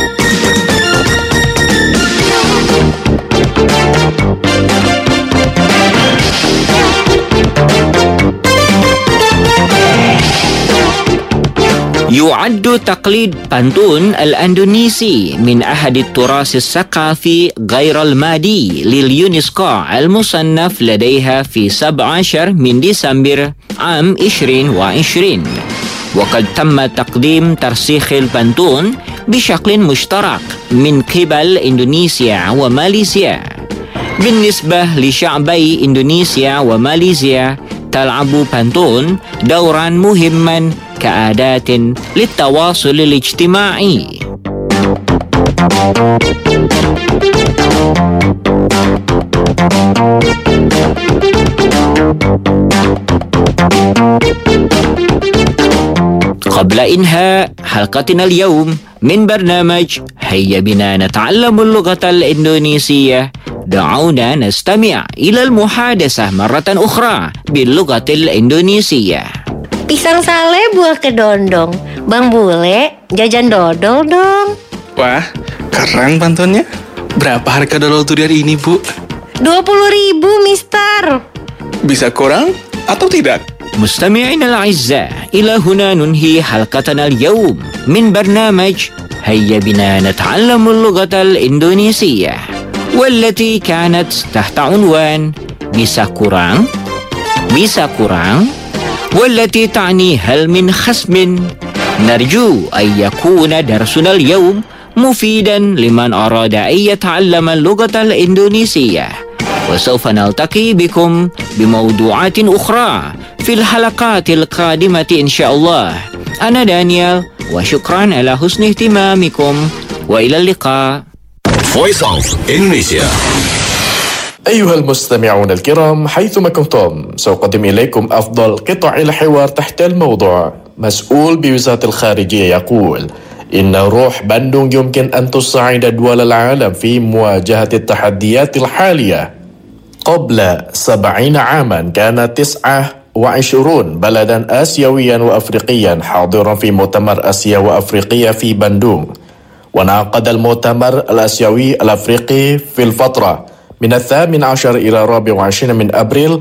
Speaker 4: يعد تقليد pantun الأندونيسي من أحد التراث الثقافي غير المادي لليونسكو المصنف لديها في 17 من ديسمبر عام 2020. وقد تم تقديم ترسيخ البنتون بشكل مشترك من قبل إندونيسيا وماليزيا. بالنسبة لشعبي إندونيسيا وماليزيا تلعب بنتون دورا مهما كأداة للتواصل الاجتماعي. قبل إنهاء حلقتنا اليوم من برنامج هيا بنا نتعلم اللغة الإندونيسية، دعونا نستمع إلى المحادثة مرة أخرى باللغة الإندونيسية.
Speaker 12: Pisang sale buah kedondong. Bang Bule, jajan dodol dong.
Speaker 13: Wah, keren pantunnya. Berapa harga dodol durian ini, Bu?
Speaker 12: 20.000, Mister.
Speaker 13: Bisa kurang atau tidak?
Speaker 4: مستمعينا الأعزاء، إلى هنا ننهي حلقتنا اليوم من برنامج هيا بنا نتعلم اللغة الإندونيسية، والتي كانت تحت عنوان bisa kurang. Bisa kurang والتي تعني هل من خصم. نرجو أن يكون درسنا اليوم مفيدا لمن أراد أن يتعلم اللغة الإندونيسية، وسوف نلتقي بكم بموضوعات أخرى في الحلقات القادمة إن شاء الله. أنا دانيال، وشكرا على حسن اهتمامكم، وإلى اللقاء.
Speaker 9: Voice of Indonesia.
Speaker 2: أيها المستمعون الكرام حيثما كنتم سأقدم إليكم أفضل قطع الحوار تحت الموضوع. مسؤول بوزارة الخارجية يقول إن روح بندونغ يمكن أن تساعد دول العالم في مواجهة التحديات الحالية. قبل 70 عاما كان 29 بلدا آسيويا وأفريقيا حاضرا في مؤتمر آسيا وأفريقيا في بندونغ، وانعقد المؤتمر الآسيوي الأفريقي في الفترة من 18 إلى 24 من أبريل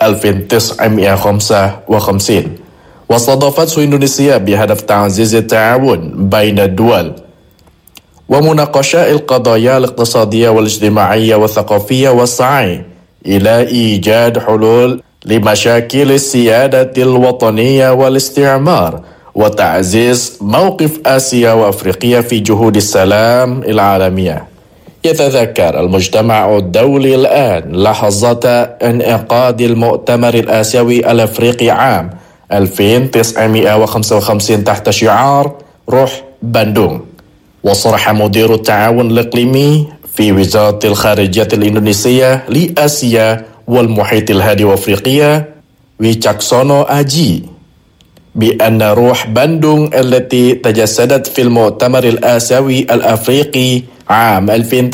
Speaker 2: 1955، واستضافته إندونيسيا بهدف تعزيز التعاون بين الدول ومناقشة القضايا الاقتصادية والاجتماعية والثقافية والسعي إلى إيجاد حلول لمشاكل السيادة الوطنية والاستعمار وتعزيز موقف آسيا وأفريقيا في جهود السلام العالمية. يتذكر المجتمع الدولي الآن لحظة انعقاد المؤتمر الآسيوي الأفريقي عام 1955 تحت شعار روح بندونغ. وصرح مدير التعاون الإقليمي في وزارة الخارجية الإندونيسية لآسيا والمحيط الهادي وأفريقيا ويتشاكسونو أجي بأن روح بندونغ التي تجسدت في المؤتمر الآسيوي الأفريقي عام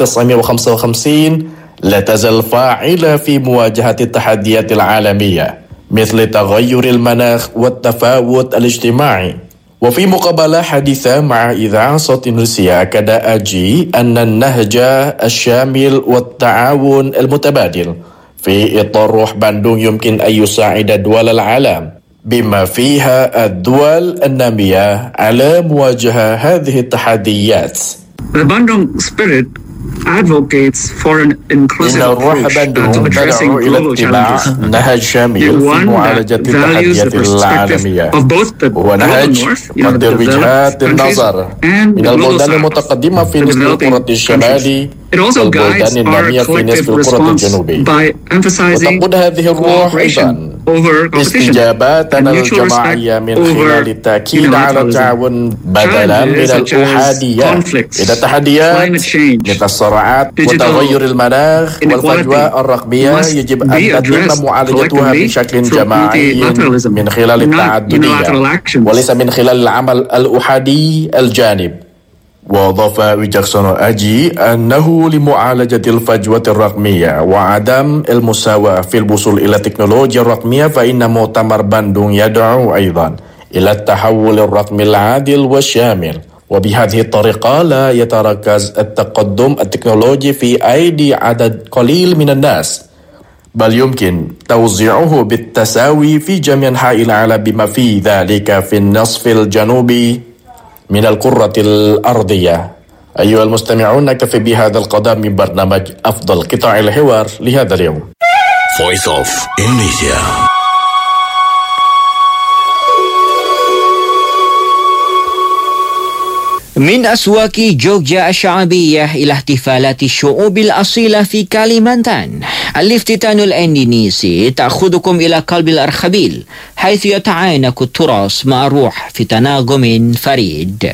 Speaker 2: 1955 لا تزال فاعلة في مواجهة التحديات العالمية مثل تغير المناخ والتفاوت الاجتماعي. وفي مقابلة حديثة مع إذاعة صوت إندونيسيا أكد أجي أن النهج الشامل والتعاون المتبادل في إطار روح بندونغ يمكن أن يساعد دول العالم بما فيها الدول النامية على مواجهة هذه التحديات.
Speaker 14: The Bandung spirit advocates for an inclusive approach to addressing global challenges.
Speaker 2: نهج شامل في معالجة التحديات العالمية، ونهج يقدر وجهات النظر من البلدان المتقدمة في نصف الكرة الشمالي والبلدان النامية في نصف الكرة الجنوبي. وتقود هذه الروح أيضا استجاباتنا الجماعية من خلال التأكيد على التعاون بدلا من الأحادية إلى التحديات مثل الصراعات وتغير المناخ والفجوة الرقمية. يجب أن تتم معالجتها بشكل جماعي من خلال التعددية وليس من خلال العمل الأحادي الجانب. وأضاف ويتشاكسونو أجي أنه لمعالجة الفجوة الرقمية وعدم المساواة في الوصول إلى التكنولوجيا الرقمية فإن مؤتمر بندونغ يدعو أيضا إلى التحول الرقمي العادل والشامل، وبهذه الطريقة لا يتركز التقدم التكنولوجي في أيدي عدد قليل من الناس، بل يمكن توزيعه بالتساوي في جميع أنحاء العالم بما في ذلك في النصف الجنوبي من الكرة الأرضية. أيها المستمعون، نكتفي بهذا القدر من برنامج أفضل قطع الحوار لهذا اليوم.
Speaker 9: Voice of Indonesia.
Speaker 4: من أسواق جوجيا الشعبية إلى احتفالات الشعوب الأصيلة في كاليمانتان، الافتتان الإندونيسي تأخذكم إلى قلب الأرخبيل حيث يتعانق التراث مع الروح في تناغم فريد.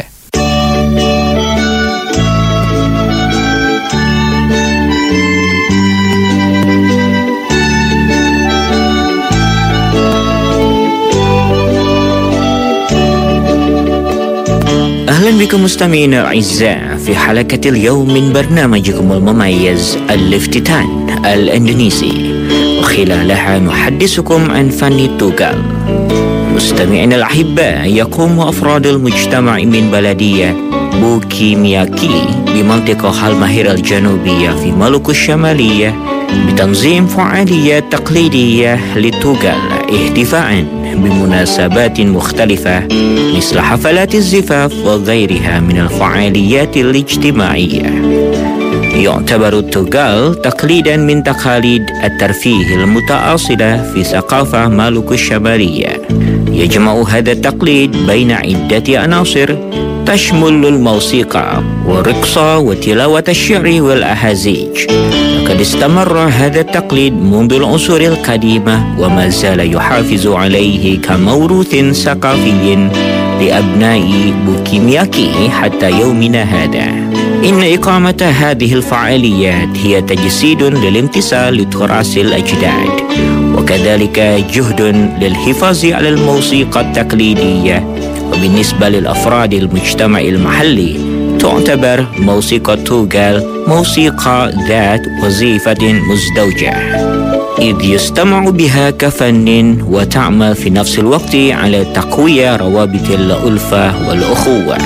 Speaker 4: أهلا بكم مستمعينا الأعزاء في حلقة اليوم من برنامجكم المميز الافتتان الإندونيسي، وخلالها نحدثكم عن فن التوغال. مستمعينا الأحباء، يقوم أفراد المجتمع من بلدية بوكيمياكي بمنطقة هالماهيرا الجنوبية في مالوكو الشمالية بتنظيم فعاليات تقليدية للتوغال احتفاء بمناسبات مختلفة مثل حفلات الزفاف وغيرها من الفعاليات الاجتماعية. يعتبر التوغال تقليدا من تقاليد الترفيه المتأصلة في ثقافة مالوكو الشمالية. يجمع هذا التقليد بين عدة عناصر تشمل الموسيقى والرقص وتلاوة الشعر والأهازيج. وقد استمر هذا التقليد منذ العصور القديمة وما زال يحافظ عليه كموروث ثقافي لأبناء بوكيمياكي حتى يومنا هذا. إن إقامة هذه الفعاليات هي تجسيد للامتثال لتراث الأجداد، وكذلك جهد للحفاظ على الموسيقى التقليدية. وبالنسبة للأفراد المجتمع المحلي تعتبر موسيقى توغال موسيقى ذات وظيفة مزدوجة، إذ يستمع بها كفن وتعمل في نفس الوقت على تقوية روابط الألفة والأخوة.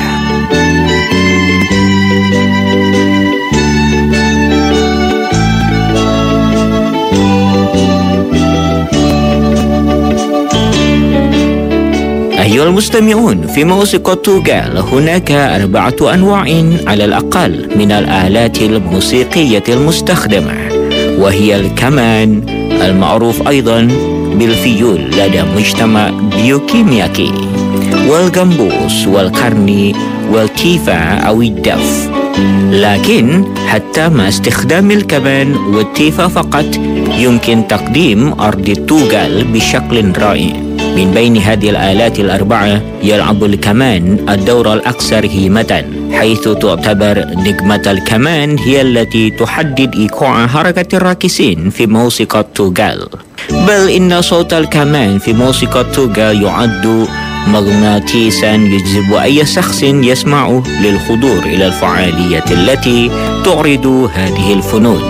Speaker 4: أيها المستمعون، في موسيقى توغال هناك 4 أنواع على الأقل من الآلات الموسيقية المستخدمة، وهي الكمان المعروف أيضا بالفيول لدى مجتمع بيوكيمياكي، والجمبوس والقرني والتيفا أو الدف. لكن حتى مع استخدام الكمان والتيفا فقط يمكن تقديم أرض التوغال بشكل رائع. من بين هذه الآلات ال4 يلعب الكمان الدور الأكثر هيمة، حيث تعتبر نجمة الكمان هي التي تحدد إيقاع حركة الراقصين في موسيقى التوغال. بل إن صوت الكمان في موسيقى التوغال يعد مغناطيسا يجذب أي شخص يسمعه للحضور إلى الفعالية التي تعرض هذه الفنون.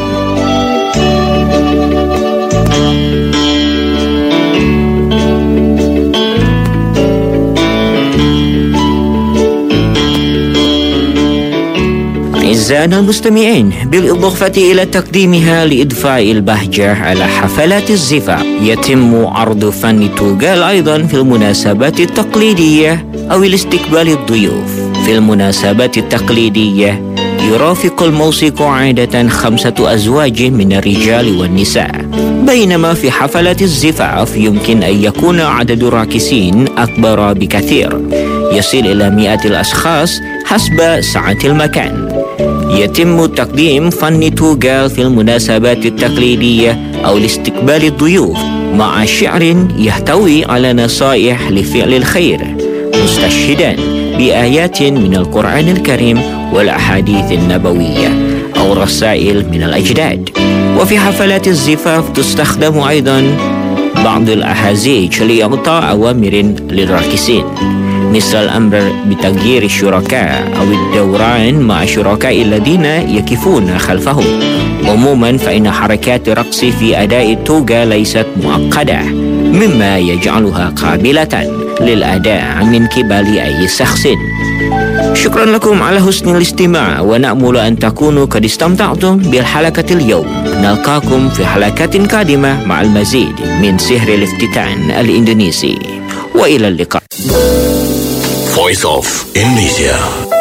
Speaker 4: أعزائنا المستمعين، بالإضافة إلى تقديمها لإضفاء البهجة على حفلات الزفاف، يتم عرض فن توغال أيضا في المناسبات التقليدية أو الاستقبال الضيوف. في المناسبات التقليدية يرافق الموسيقى عادة 5 أزواج من الرجال والنساء، بينما في حفلات الزفاف يمكن أن يكون عدد الراقصين أكبر بكثير، يصل إلى 100 الأشخاص حسب سعة المكان. يتم تقديم فن توغال في المناسبات التقليدية أو لاستقبال الضيوف مع شعر يحتوي على نصائح لفعل الخير، مستشهدا بآيات من القرآن الكريم والأحاديث النبوية أو رسائل من الأجداد. وفي حفلات الزفاف تستخدم أيضا بعض الأهازيج لإعطاء أوامر للراقصين، مثل الأمر بتغيير الشركاء أو الدوران مع الشركاء الذين يقفون خلفهم. عموما فإن حركات الرقص في أداء التوغال ليست معقدة، مما يجعلها قابلة للأداء من قبل أي شخص. شكرا لكم على حسن الاستماع، ونأمل أن تكونوا قد استمتعتم بالحلقة اليوم. نلقاكم في حلقات قادمة مع المزيد من سحر الافتتان الإندونيسي، وإلى اللقاء.
Speaker 9: Voice of Indonesia.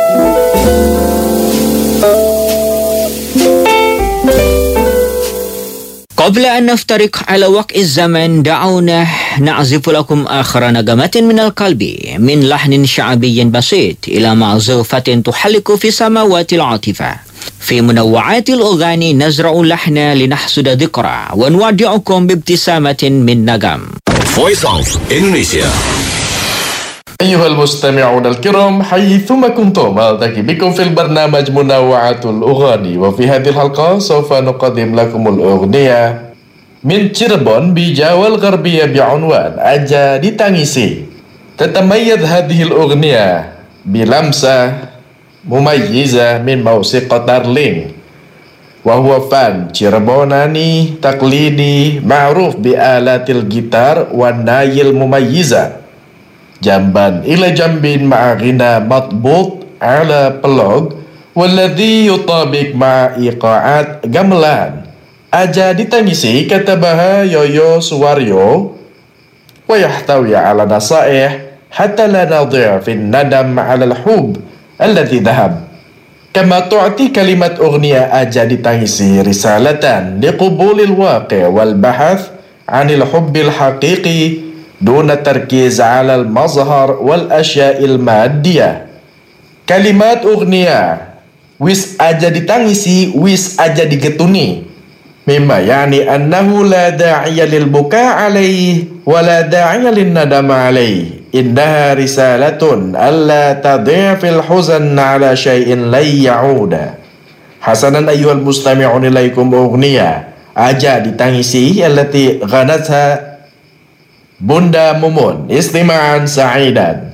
Speaker 4: قبل أن نفترق على وقت الزمن، دعونا نعزف لكم آخر نغمات من القلب من لحن شعبي بسيط إلى معزوفة تحلق في سماوات العاطفة. في منوعات الأغاني نزرع اللحن لنحصد ذكرى، ونودعكم بابتسامة من نغم.
Speaker 9: Voice of Indonesia.
Speaker 2: أيها المستمعون الكرام، حيثما كنتم ألتقي بكم في البرنامج منوعات الأغاني، وفي هذه الحلقة سوف نقدم لكم الأغنية من تشيربون بجاوة الغربية بعنوان أجا ditangisi. تتميز هذه الأغنية بلمسة مميزة من موسيقى دارلين، وهو فن تشيربوناني تقليدي معروف بآلات الجيتار والناي المميزة، جنبا إلى جنب مع غناء مضبوط على بلوغ والذي يطابق مع إيقاعات gamelan. Aja ditangisi كتبها يويو سواريو، ويحتوي على نصائح حتى لا نضيع في الندم على الحب الذي ذهب، كما تعطي كلمة أغنية أجا ditangisi رسالة لقبول الواقع والبحث عن الحب الحقيقي دون التركيز على المظهر والأشياء المادية. كلمات أغنية wis aja ditangisi wis aja digetuni، مما يعني أنه لا داعي للبكاء عليه ولا داعي للندم عليه، إنها رسالة ألا تضيع في الحزن على شيء لن يعود. حسنا أيها المستمعون إليكم أغنية Aja ditangisi التي غنتها Bunda Mumun. Istima'an sa'idan.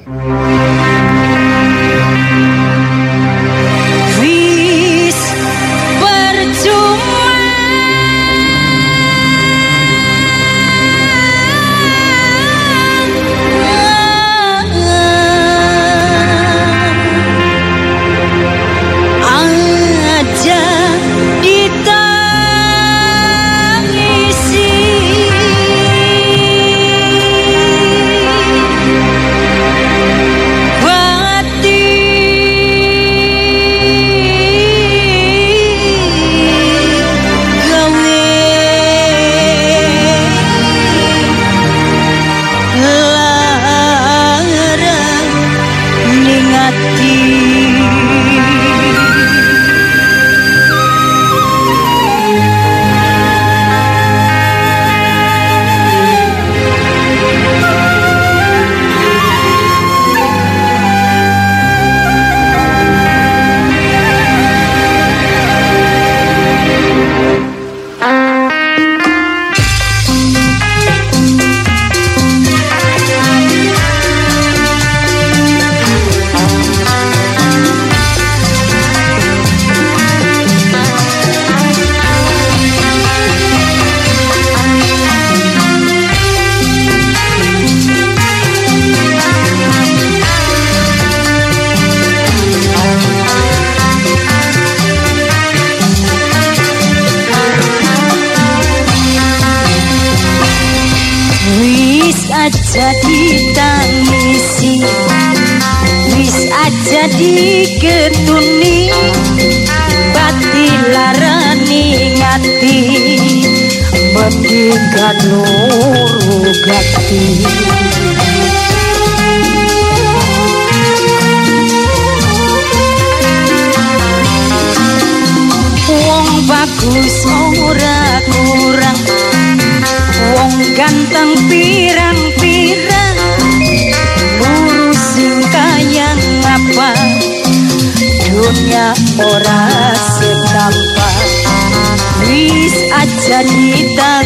Speaker 15: aja ditangisi, wis aja diketuni, bati larani ngati, mendingkan loro gati. Wong bagus ora kurang, wong ganteng pirang-pirang, ngurusin kaya ngapa, dunia ora setampa, wis aja ditangisi.